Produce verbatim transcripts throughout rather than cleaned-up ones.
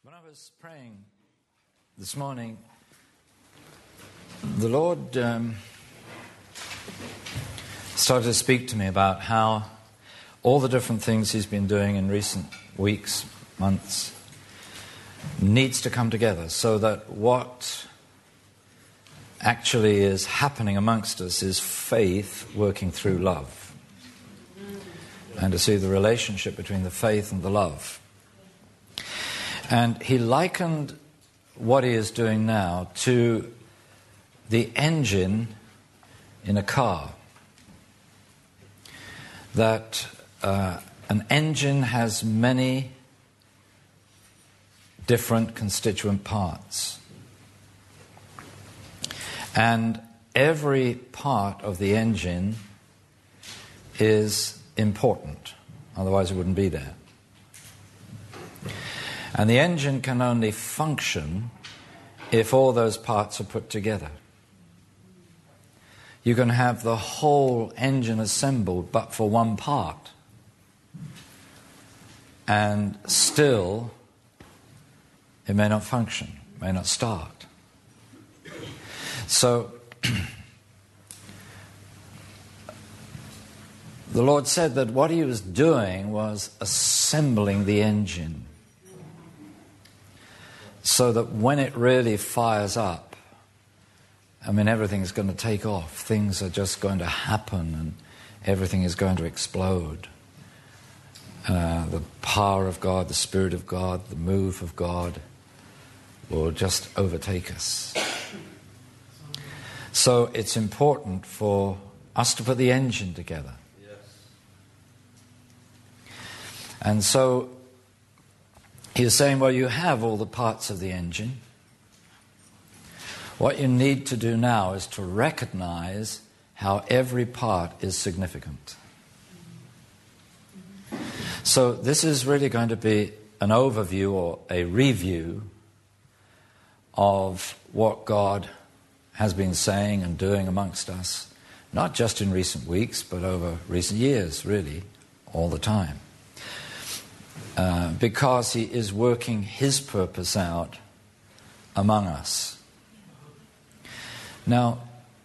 When I was praying this morning, the Lord um, started to speak to me about how all the different things He's been doing in recent weeks, months, needs to come together so that what actually is happening amongst us is faith working through love. And to see the relationship between the faith and the love. And He likened what He is doing now to the engine in a car. That uh, an engine has many different constituent parts. And every part of the engine is important. Otherwise it wouldn't be there. And the engine can only function if all those parts are put together. You can have the whole engine assembled but for one part. And still, it may not function, may not start. So, the Lord said that what He was doing was assembling the engine. So that when it really fires up, I mean, everything's going to take off. Things are just going to happen and everything is going to explode. Uh, the power of God, the Spirit of God, the move of God will just overtake us. So it's important for us to put the engine together. Yes. And so He was saying, well, you have all the parts of the engine. What you need to do now is to recognize how every part is significant. So this is really going to be an overview or a review of what God has been saying and doing amongst us, not just in recent weeks, but over recent years, really, all the time. Uh, because He is working His purpose out among us. Now,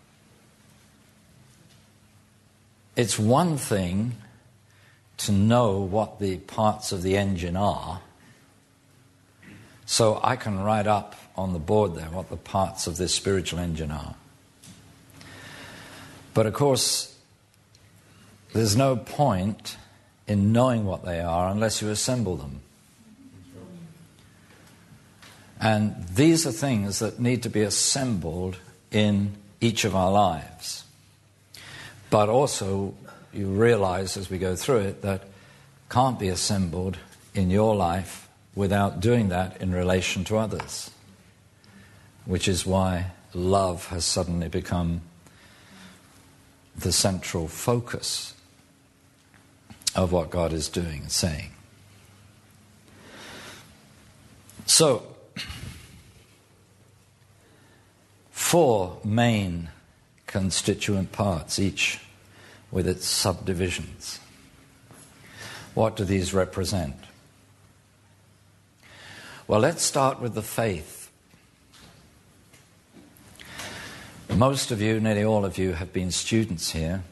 it's one thing to know what the parts of the engine are. So I can write up on the board there what the parts of this spiritual engine are. But of course, there's no point in knowing what they are unless you assemble them. And these are things that need to be assembled in each of our lives. But also, you realize as we go through it that can't be assembled in your life without doing that in relation to others. Which is why love has suddenly become the central focus of what God is doing and saying. So, four main constituent parts, each with its subdivisions. What do these represent? Well, let's start with the faith. Most of you, nearly all of you, have been students here.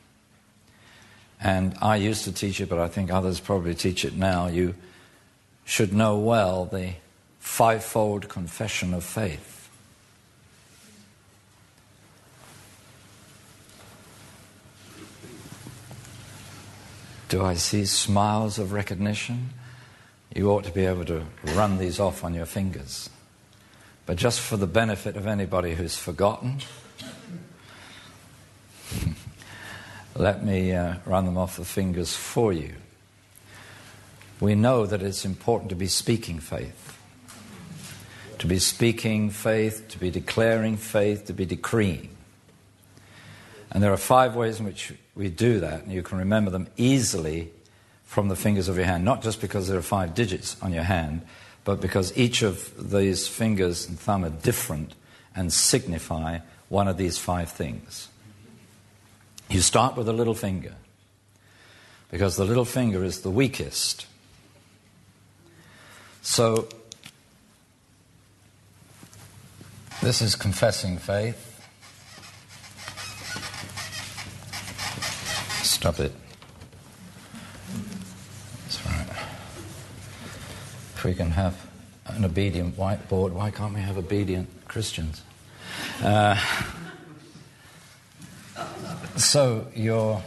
And I used to teach it, but I think others probably teach it now. You should know well the fivefold confession of faith. Do I see smiles of recognition? You ought to be able to run these off on your fingers. But just for the benefit of anybody who's forgotten, let me uh, run them off the fingers for you. We know that it's important to be speaking faith. To be speaking faith, to be declaring faith, to be decreeing. And there are five ways in which we do that, and you can remember them easily from the fingers of your hand. Not just because there are five digits on your hand, but because each of these fingers and thumb are different and signify one of these five things. You start with the little finger, because the little finger is the weakest. So This is confessing faith. Stop it. That's right. If we can have an obedient whiteboard, why can't we have obedient Christians? Uh, so you're,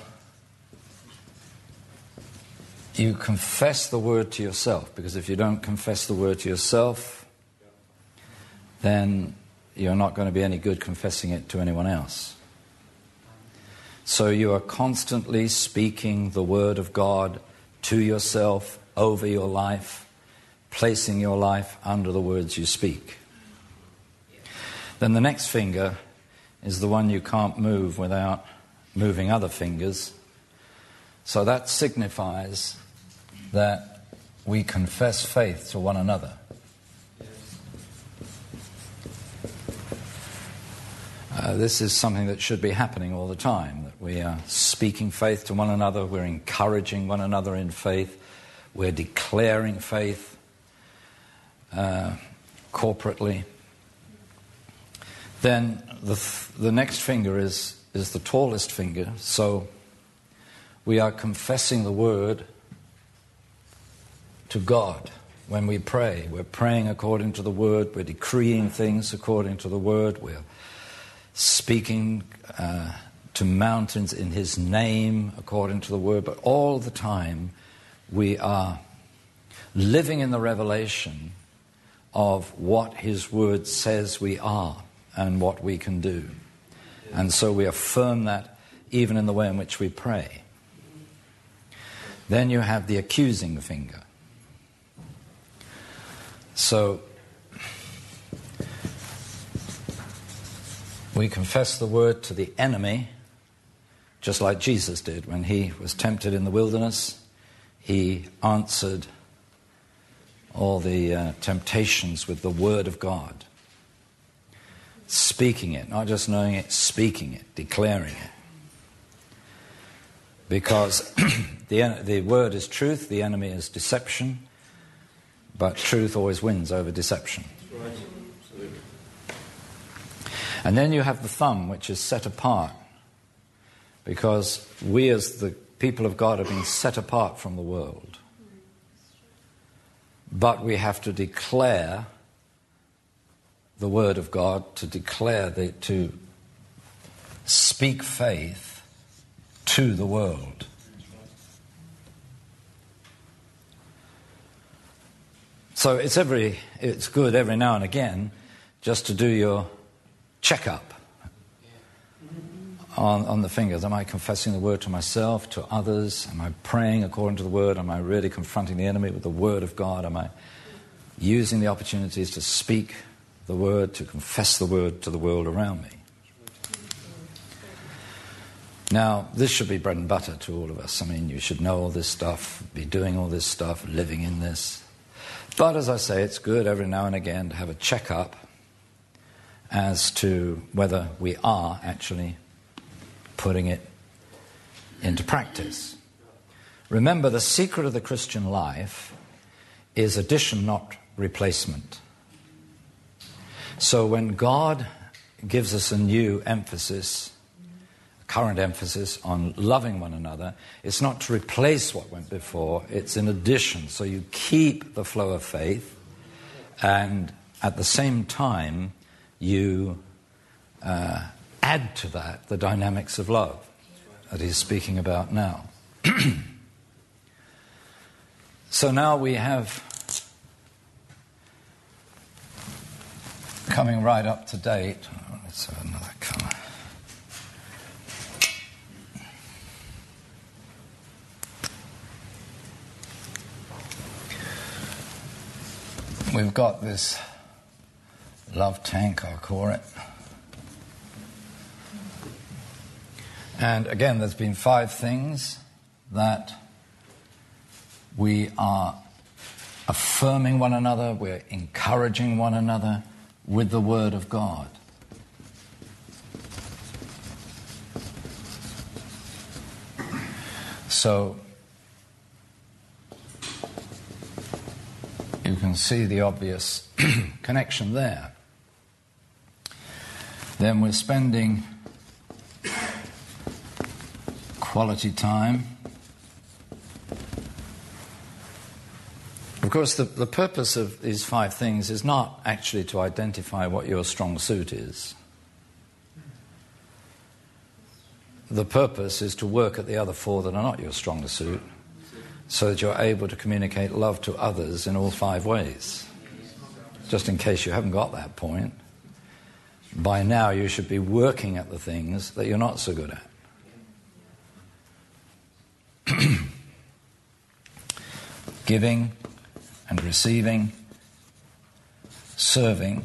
you confess the word to yourself, because if you don't confess the word to yourself, then you're not going to be any good confessing it to anyone else. So you are constantly speaking the word of God to yourself, over your life, placing your life under the words you speak. Then the next finger is the one you can't move without moving other fingers. So that signifies that we confess faith to one another. Uh, this is something that should be happening all the time, that we are speaking faith to one another, we're encouraging one another in faith, we're declaring faith uh, corporately. Then the, th- the next finger is, is the tallest finger, so we are confessing the word to God. When we pray, we're praying according to the word, we're decreeing things according to the word, we're speaking uh, to mountains in his name according to the word, but all the time we are living in the revelation of what his word says we are and what we can do. And so we affirm that even in the way in which we pray. Then you have the accusing finger. So we confess the word to the enemy, just like Jesus did when he was tempted in the wilderness. He answered all the uh, temptations with the word of God. Speaking it, not just knowing it, speaking it, declaring it. Because the, the word is truth, the enemy is deception, but truth always wins over deception. Right. Absolutely. And then you have the thumb, which is set apart, because we as the people of God have been set apart from the world. But we have to declare the word of God, to declare, the, to speak faith to the world. So it's every it's good every now and again just to do your checkup on, on the fingers. Am I confessing the word to myself, to others? Am I praying according to the word? Am I really confronting the enemy with the word of God? Am I using the opportunities to speak the word, to confess the word to the world around me? Now, this should be bread and butter to all of us. I mean, you should know all this stuff, be doing all this stuff, living in this. But as I say, it's good every now and again to have a checkup as to whether we are actually putting it into practice. Remember, the secret of the Christian life is addition, not replacement. So when God gives us a new emphasis, a current emphasis on loving one another, it's not to replace what went before, it's in addition. So you keep the flow of faith, and at the same time you uh, add to that the dynamics of love that he's speaking about now. So now we have, coming right up to date, let's have another colour. We've got this love tank, I'll call it. And again, there's been five things that we are affirming one another, we're encouraging one another with the Word of God. So you can see the obvious connection there. then we're spending quality time. Of course, the, the purpose of these five things is not actually to identify what your strong suit is. The purpose is to work at the other four that are not your strong suit, so that you're able to communicate love to others in all five ways. Just in case you haven't got that point, by now you should be working at the things that you're not so good at. Giving and receiving, serving,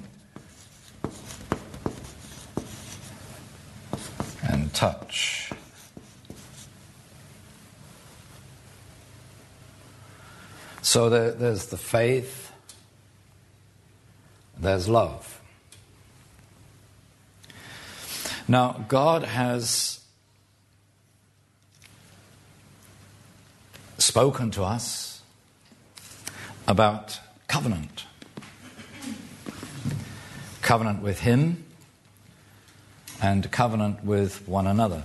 and touch. So there, there's the faith, there's love. Now, God has spoken to us about covenant. Covenant with Him and covenant with one another.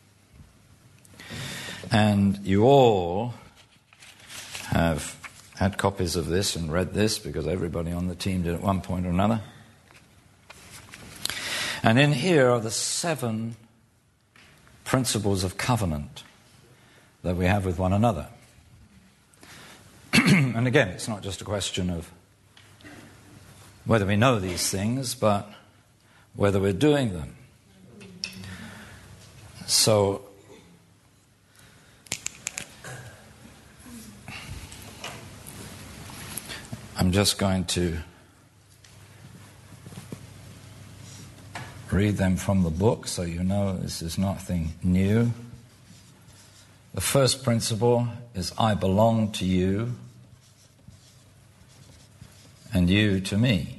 And you all have had copies of this and read this, because everybody on the team did at one point or another. And in here are the seven principles of covenant that we have with one another. And again, it's not just a question of whether we know these things, but whether we're doing them. So, I'm just going to read them from the book so you know this is nothing new. The first principle is, I belong to you and you to me.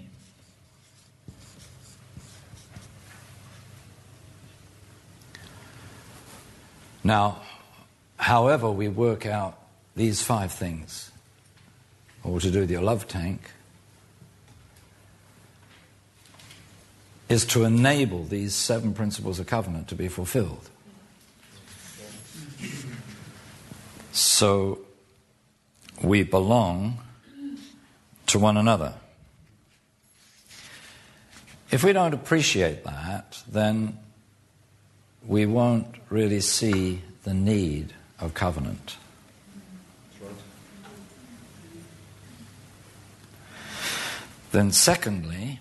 Now, however we work out these five things, or to do with your love tank, is to enable these seven principles of covenant to be fulfilled. So, we belong to one another. If we don't appreciate that, then we won't really see the need of covenant. Then secondly,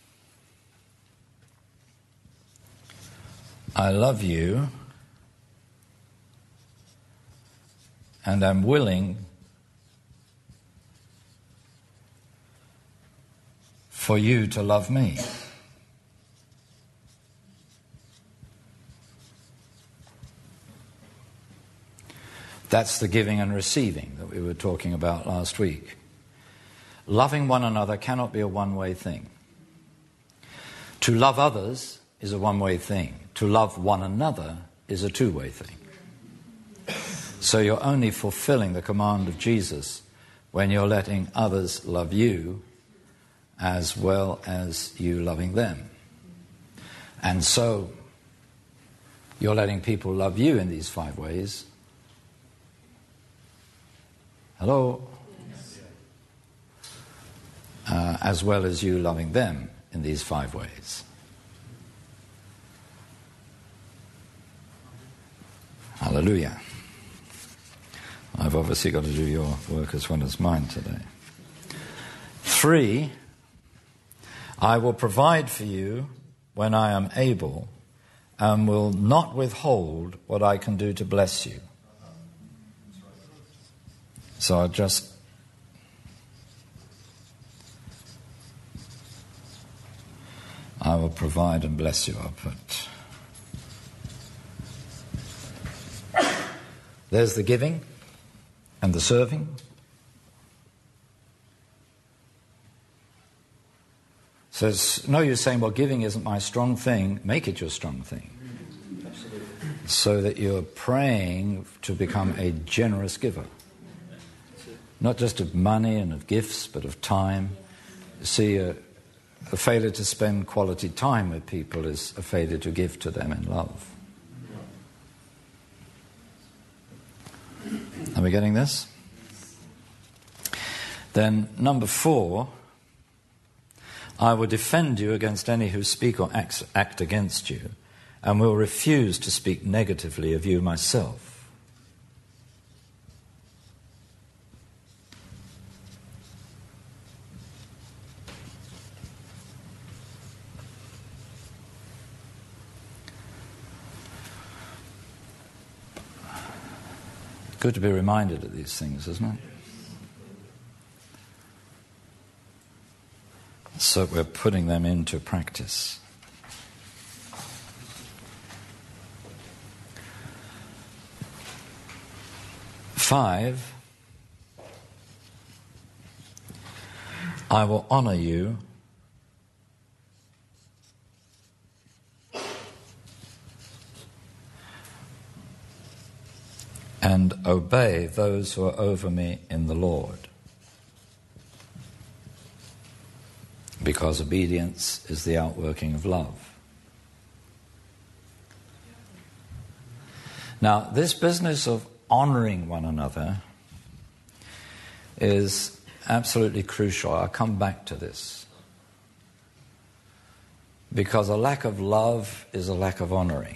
I love you and I'm willing for you to love me. That's the giving and receiving that we were talking about last week. Loving one another cannot be a one-way thing. To love others is a one-way thing. To love one another is a two-way thing. So you're only fulfilling the command of Jesus when you're letting others love you as well as you loving them. And so you're letting people love you in these five ways. Hello? Uh, as well as you loving them in these five ways. Hallelujah. I've obviously got to do your work as well as mine today. Three, I will provide for you when I am able and will not withhold what I can do to bless you. So I'll just I will provide and bless you. I'll put. There's the giving and the serving. So it's no use saying, well, giving isn't my strong thing. Make it your strong thing. So that you're praying to become a generous giver. Not just of money and of gifts, but of time. See, uh, a failure to spend quality time with people is a failure to give to them in love. Are we getting this? Then number four, I will defend you against any who speak or act, act against you, and will refuse to speak negatively of you myself. Good to be reminded of these things, isn't it? So we're putting them into practice. Five, I will honor you and obey those who are over me in the Lord, because obedience is the outworking of love. Now, this business of honoring one another is absolutely crucial. I'll come back to this. Because a lack of love is a lack of honoring.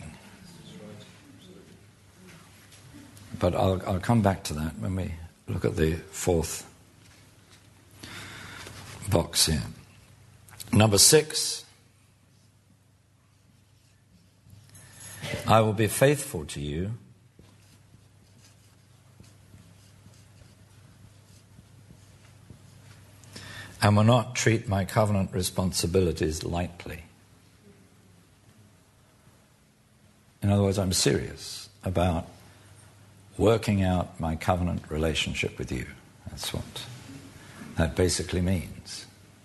But I'll, I'll come back to that when we look at the fourth box here. Number six, I will be faithful to you and will not treat my covenant responsibilities lightly. In other words, I'm serious about working out my covenant relationship with you. That's what that basically means.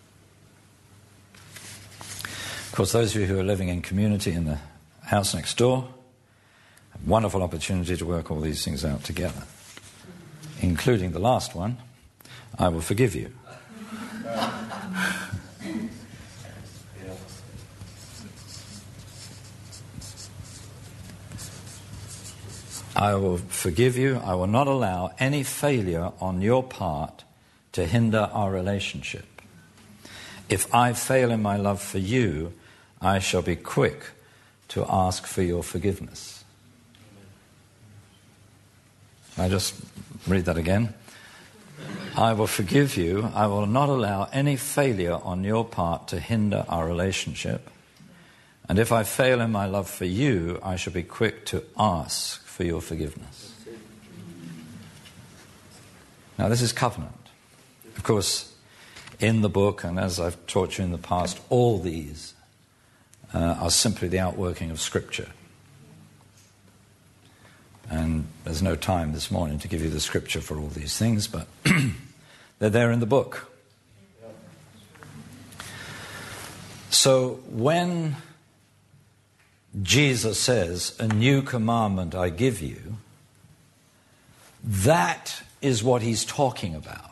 Of course, those of you who are living in community in the house next door have a wonderful opportunity to work all these things out together, including the last one, I will forgive you. I will forgive you. I will not allow any failure on your part to hinder our relationship. If I fail in my love for you, I shall be quick to ask for your forgiveness. I just read that again. I will forgive you. I will not allow any failure on your part to hinder our relationship. And if I fail in my love for you, I shall be quick to ask for your forgiveness. Now, this is covenant. Of course, in the book, and as I've taught you in the past, all these uh, are simply the outworking of Scripture. And there's no time this morning to give you the Scripture for all these things, but they're there in the book. So when Jesus says, a new commandment I give you, that is what he's talking about.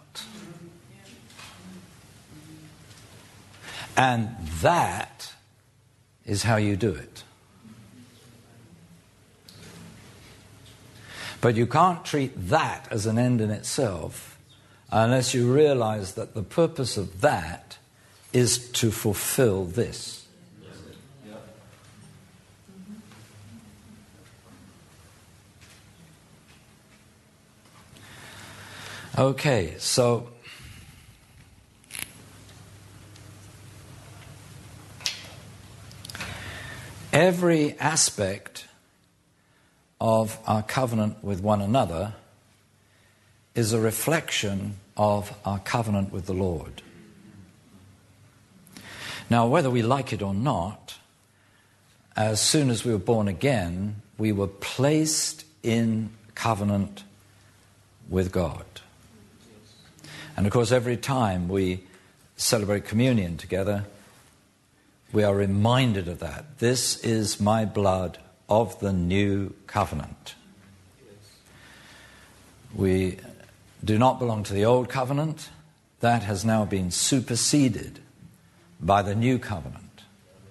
And that is how you do it. But you can't treat that as an end in itself unless you realize that the purpose of that is to fulfill this. Okay, so every aspect of our covenant with one another is a reflection of our covenant with the Lord. Now, whether we like it or not, as soon as we were born again, we were placed in covenant with God. And of course, every time we celebrate communion together, we are reminded of that. This is my blood of the new covenant. We do not belong to the old covenant. That has now been superseded by the new covenant.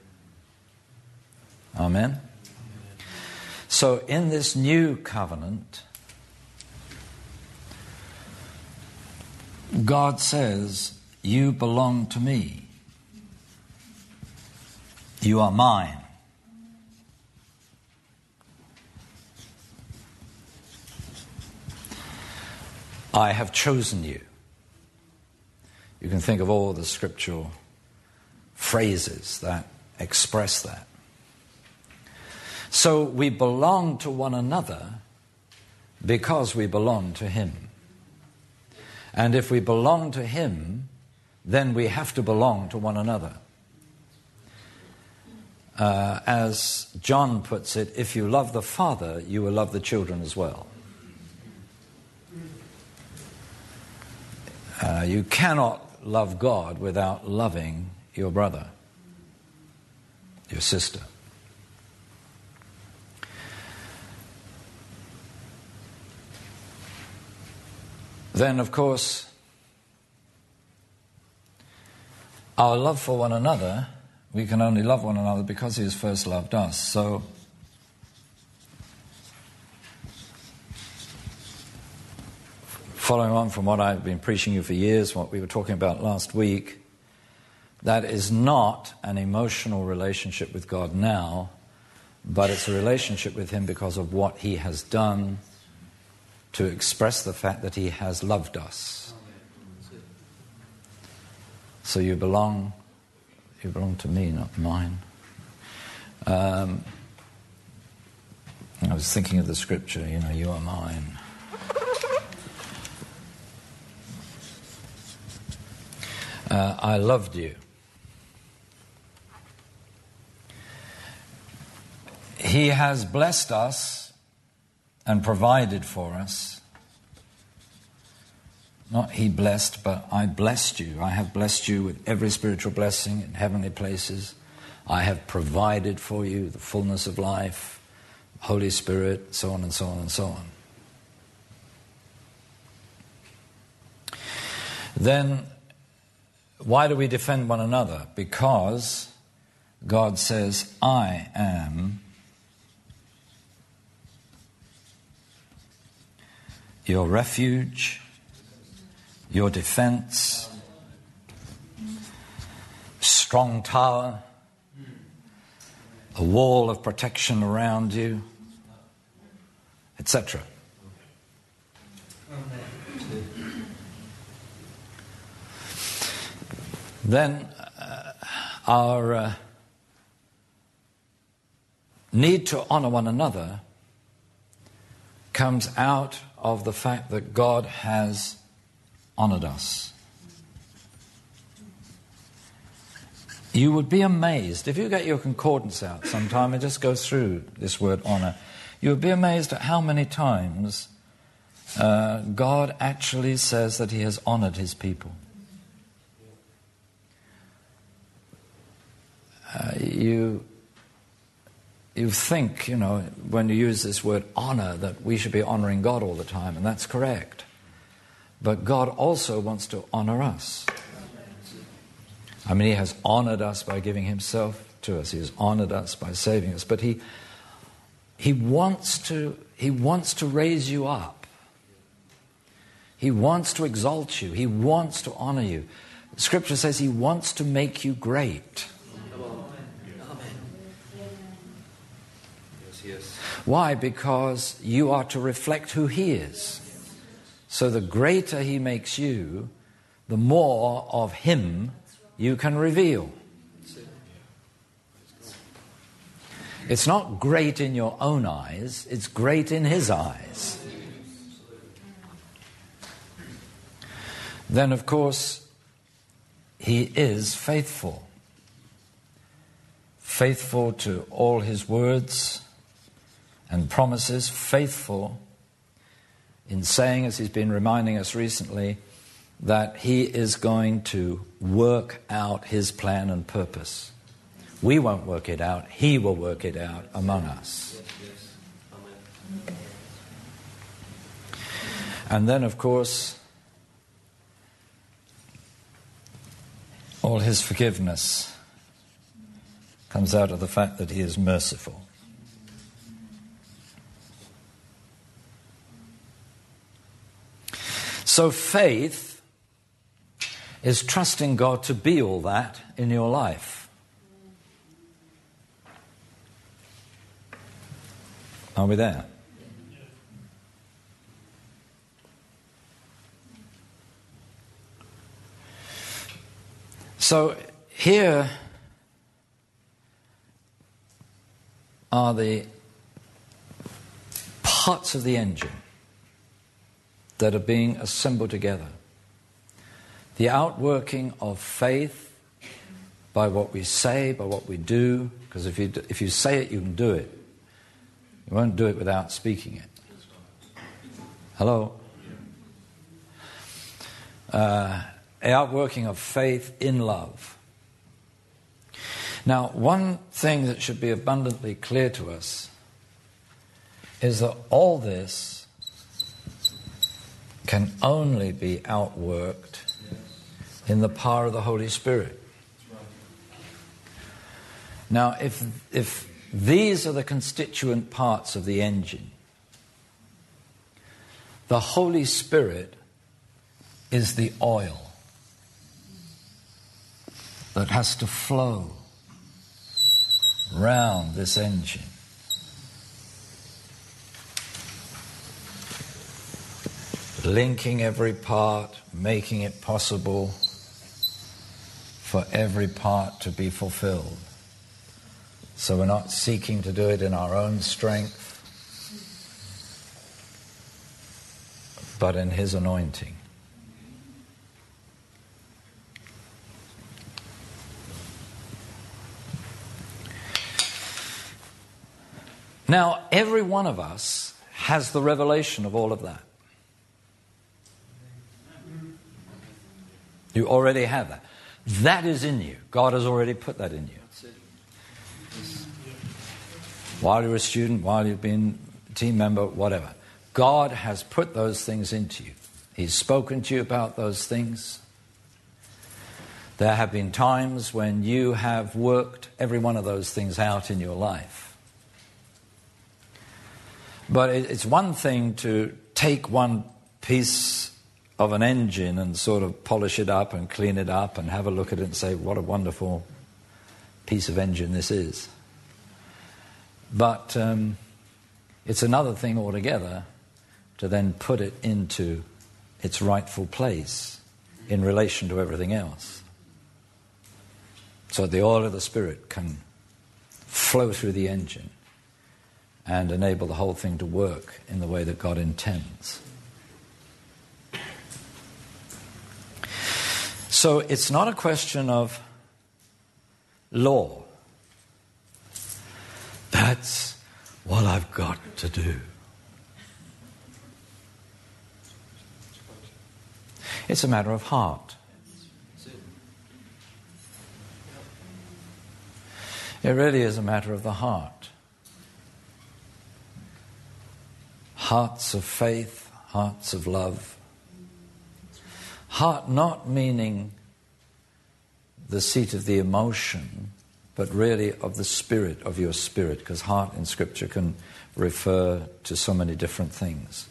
Amen? So in this new covenant, God says, you belong to me. You are mine. I have chosen you. You can think of all the scriptural phrases that express that. So we belong to one another because we belong to Him. And if we belong to Him, then we have to belong to one another. Uh, as John puts it, if you love the Father, you will love the children as well. Uh, you cannot love God without loving your brother, your sister. Then, of course, our love for one another, we can only love one another because He has first loved us. So, following on from what I've been preaching you for years, what we were talking about last week, that is not an emotional relationship with God now, but it's a relationship with Him because of what He has done to express the fact that He has loved us. So you belong, you belong to me, not mine. Um, I was thinking of the scripture, you know, you are mine. Uh, I loved you. He has blessed us and provided for us. Not He blessed, but I blessed you. I have blessed you with every spiritual blessing in heavenly places. I have provided for you the fullness of life, Holy Spirit, so on and so on and so on. Then, why do we defend one another? Because God says, I am your refuge, your defense, strong tower, a wall of protection around you, et cetera. Then uh, our uh, need to honor one another comes out of the fact that God has honored us. You would be amazed, if you get your concordance out sometime and just go through this word honor, you would be amazed at how many times uh, God actually says that He has honored His people. Uh, you you think, you know, when you use this word honor, that we should be honoring God all the time, and that's correct. But God also wants to honor us. I mean, He has honored us by giving Himself to us. He has honored us by saving us. But He He wants to He wants to raise you up. He wants to exalt you. He wants to honor you. Scripture says He wants to make you great. Why? Because you are to reflect who He is. So the greater He makes you, the more of Him you can reveal. It's not great in your own eyes, it's great in His eyes. Then, of course, He is faithful. Faithful to all His words and promises, faithful in saying, as He's been reminding us recently, that He is going to work out His plan and purpose. We won't work it out, He will work it out among us. And then, of course, All his forgiveness comes out of the fact that he is merciful. So faith is trusting God to be all that in your life. Are we there? So here are the parts of the engine that are being assembled together. The outworking of faith by what we say, by what we do, because if you, if you say it, you can do it. You won't do it without speaking it. Hello? Uh, the outworking of faith in love. Now, one thing that should be abundantly clear to us is that all this can only be outworked in the power of the Holy Spirit. Now, if, if these are the constituent parts of the engine, the Holy Spirit is the oil that has to flow round this engine. Linking every part, making it possible for every part to be fulfilled. So we're not seeking to do it in our own strength, but in His anointing. Now, every one of us has the revelation of all of that. You already have that. That is in you. God has already put that in you. While you're a student, while you've been a team member, whatever. God has put those things into you. He's spoken to you about those things. There have been times when you have worked every one of those things out in your life. But it's one thing to take one piece of an engine and sort of polish it up and clean it up and have a look at it and say, what a wonderful piece of engine this is. But um, it's another thing altogether to then put it into its rightful place in relation to everything else. So the oil of the Spirit can flow through the engine and enable the whole thing to work in the way that God intends. So it's not a question of law. That's what I've got to do. It's a matter of heart. It really is a matter of the heart. Hearts of faith, hearts of love. Heart not meaning the seat of the emotion, but really of the spirit, of your spirit, because heart in Scripture can refer to so many different things.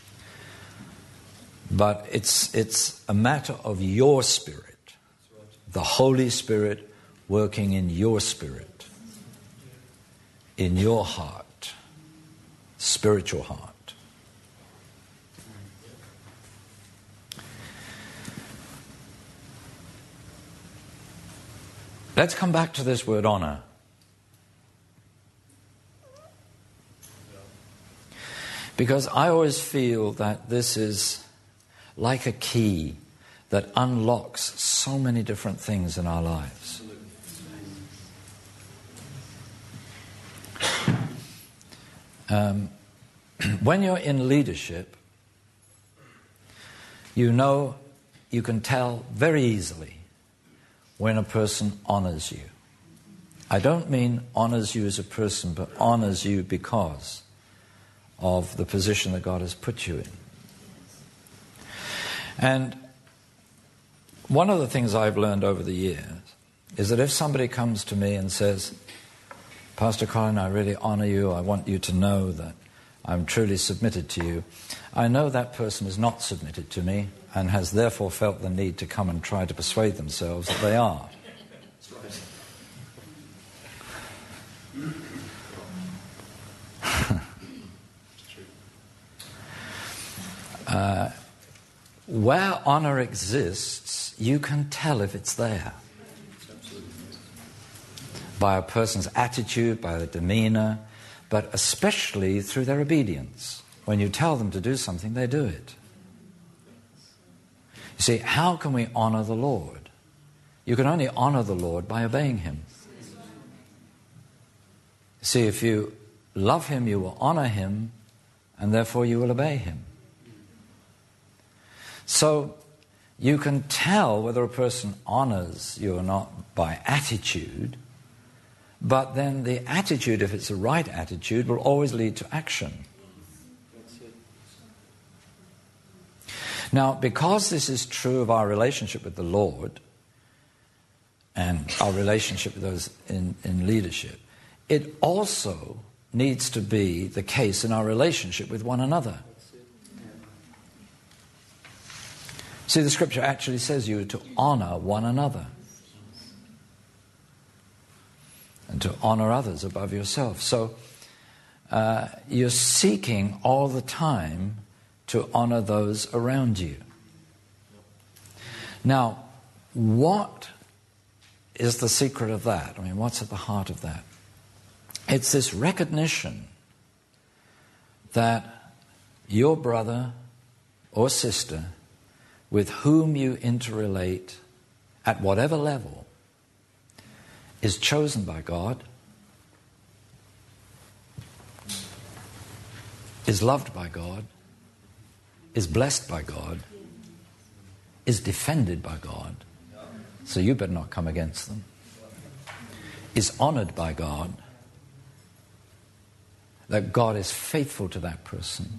But it's, it's a matter of your spirit, the Holy Spirit working in your spirit, in your heart, spiritual heart. Let's come back to this word honor. Because I always feel that this is like a key that unlocks so many different things in our lives. Um, when you're in leadership, you know, you can tell very easily when a person honors you. I don't mean honors you as a person, but honors you because of the position that God has put you in. And One of the things I've learned over the years is that if somebody comes to me and says, Pastor Colin, I really honor you, I want you to know that I'm truly submitted to you, I know that person is not submitted to me and has therefore felt the need to come and try to persuade themselves that they are. uh, where honor exists, you can tell if it's there. By a person's attitude, by their demeanor, but especially through their obedience. When you tell them to do something, they do it. You see, how can we honor the Lord? You can only honor the Lord by obeying Him. See, if you love Him, you will honor Him, and therefore you will obey Him. So, you can tell whether a person honors you or not by attitude, but then the attitude, if it's the right attitude, will always lead to action. Now, because this is true of our relationship with the Lord and our relationship with those in, in leadership, it also needs to be the case in our relationship with one another. See, the Scripture actually says you are to honor one another and to honor others above yourself. So uh, you're seeking all the time to honor those around you. Now, what is the secret of that? I mean, what's at the heart of that? It's this recognition that your brother or sister with whom you interrelate at whatever level is chosen by God, is loved by God, is blessed by God, is defended by God, so you better not come against them, is honored by God, that God is faithful to that person,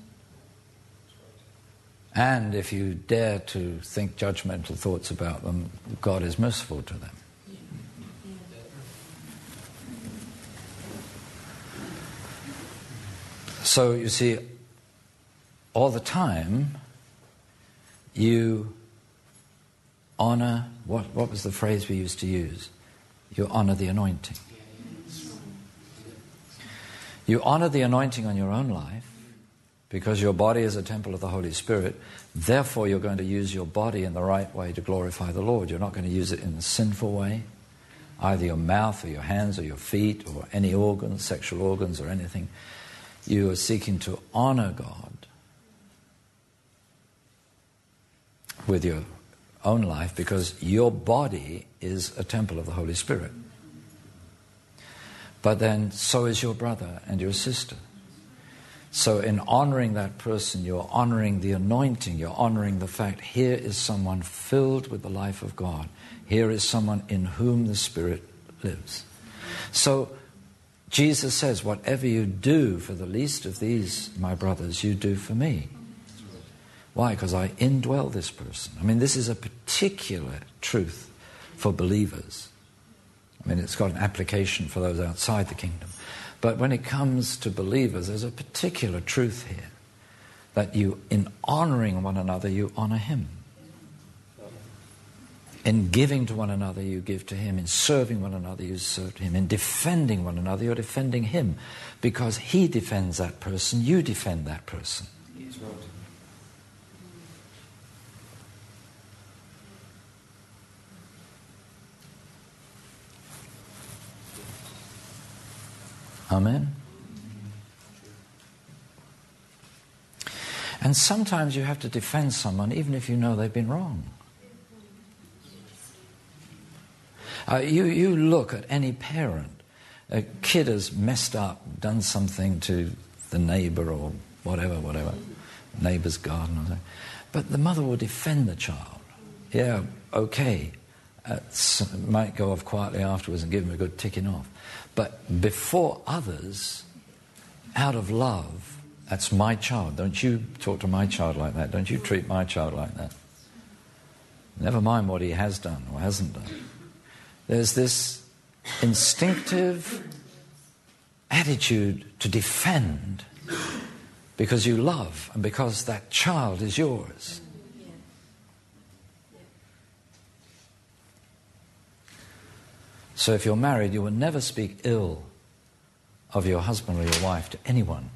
and if you dare to think judgmental thoughts about them, God is merciful to them. So you see, all the time you honor, what, what was the phrase we used to use? You honor the anointing. You honor the anointing on your own life because your body is a temple of the Holy Spirit. Therefore, you're going to use your body in the right way to glorify the Lord. You're not going to use it in a sinful way, either your mouth or your hands or your feet or any organs, sexual organs or anything. You are seeking to honor God with your own life because your body is a temple of the Holy Spirit. But then so is your brother and your sister. So in honoring that person, you're honoring the anointing, you're honoring the fact here is someone filled with the life of God. Here is someone in whom the Spirit lives. So Jesus says, whatever you do for the least of these, my brothers, you do for me. Why? Because I indwell this person. I mean, this is a particular truth for believers. I mean, it's got an application for those outside the kingdom. But when it comes to believers, there's a particular truth here. That you, in honoring one another, you honor Him. In giving to one another, you give to Him. In serving one another, you serve Him. In defending one another, you're defending Him. Because He defends that person, you defend that person. That's right. Amen? And sometimes you have to defend someone even if you know they've been wrong. Uh, you, you look at any parent. A kid has messed up, done something to the neighbor or whatever, whatever, neighbor's garden or something. But the mother will defend the child. Yeah, okay. Uh, might go off quietly afterwards and give him a good ticking off. But before others, out of love, that's my child. Don't you talk to my child like that. Don't you treat my child like that. Never mind what he has done or hasn't done. There's this instinctive attitude to defend because you love and because that child is yours. So if you're married, you will never speak ill of your husband or your wife to anyone.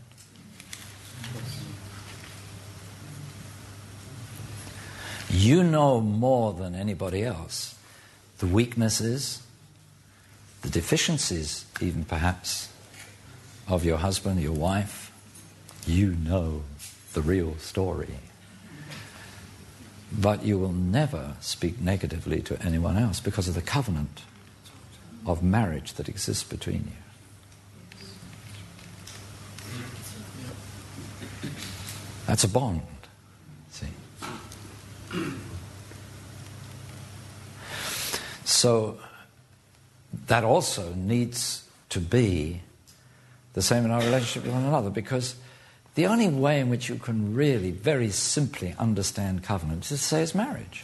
You know more than anybody else the weaknesses, the deficiencies even perhaps, of your husband, your wife. You know the real story. But you will never speak negatively to anyone else because of the covenant of marriage that exists between you. That's a bond, see. So that also needs to be the same in our relationship with one another, because the only way in which you can really very simply understand covenant is to say it's marriage.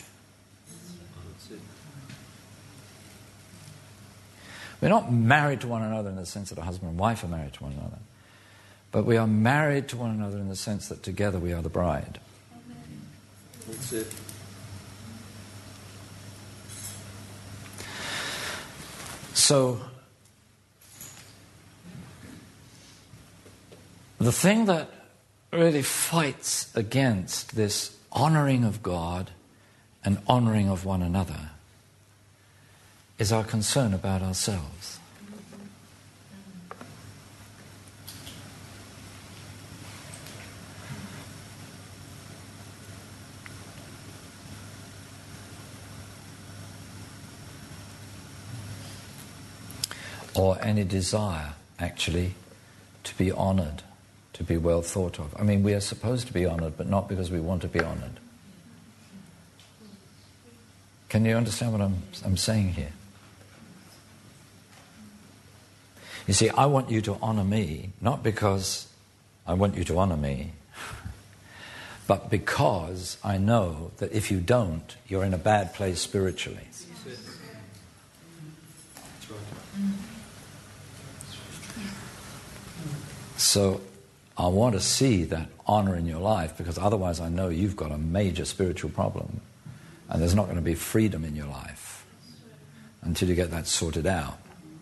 We're not married to one another in the sense that a husband and wife are married to one another, but we are married to one another in the sense that together we are the bride. That's it. So, the thing that really fights against this honoring of God and honoring of one another is our concern about ourselves. Or any desire, actually, to be honored, to be well thought of. I mean, we are supposed to be honored, but not because we want to be honored. Can you understand what I'm, I'm saying here? You see, I want you to honor me, not because I want you to honor me, but because I know that if you don't, you're in a bad place spiritually. That's right. So I want to see that honor in your life, because otherwise I know you've got a major spiritual problem and there's not going to be freedom in your life until you get that sorted out.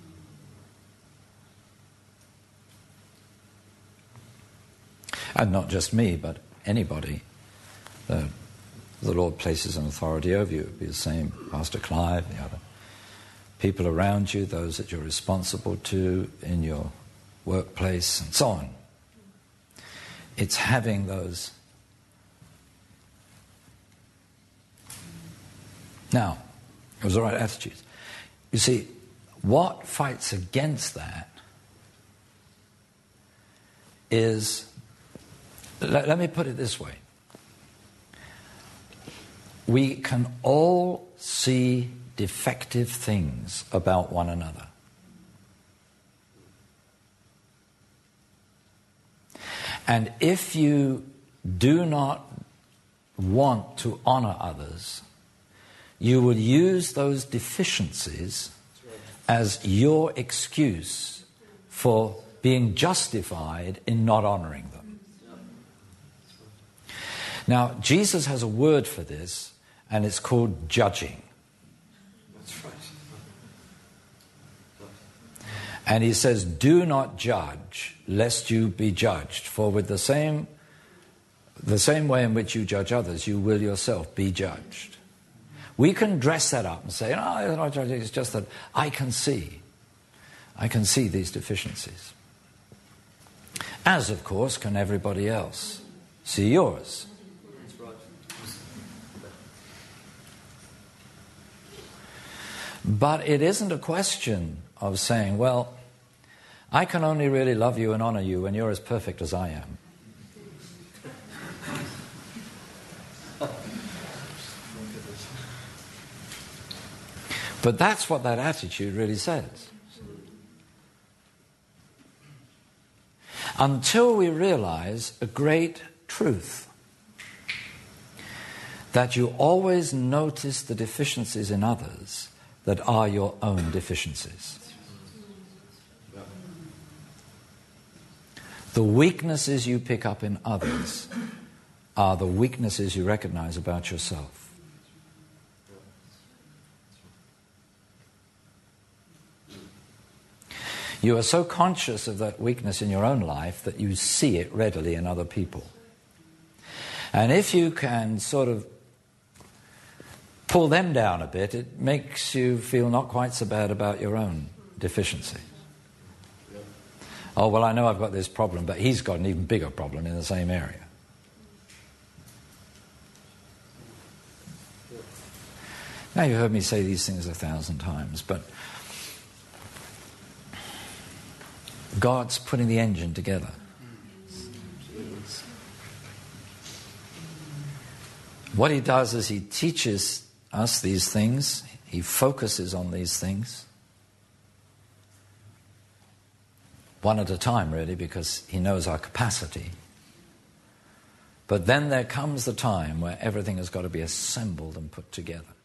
And not just me, but anybody. The, the Lord places an authority over you. It would be the same, Pastor Clive, the other people around you, those that you're responsible to in your workplace, and so on. It's having those. Now, it was the right attitudes. You see, what fights against that is, let, let me put it this way. We can all see defective things about one another. And if you do not want to honor others, you will use those deficiencies as your excuse for being justified in not honoring them. Now, Jesus has a word for this, and it's called judging. That's right. And he says, do not judge, lest you be judged. For with the same, the same way in which you judge others, you will yourself be judged. We can dress that up and say, no, it's not judging, it's just that I can see. I can see these deficiencies. As, of course, can everybody else see yours. That's right. But it isn't a question of saying, well, I can only really love you and honor you when you're as perfect as I am. But that's what that attitude really says. Until we realize a great truth, that you always notice the deficiencies in others that are your own deficiencies. The weaknesses you pick up in others are the weaknesses you recognize about yourself. You are so conscious of that weakness in your own life that you see it readily in other people. And if you can sort of pull them down a bit, it makes you feel not quite so bad about your own deficiency. Oh, well, I know I've got this problem, but he's got an even bigger problem in the same area. Now, you've heard me say these things a thousand times, but God's putting the engine together. What he does is he teaches us these things. He focuses on these things. One at a time, really, because he knows our capacity. But then there comes the time where everything has got to be assembled and put together.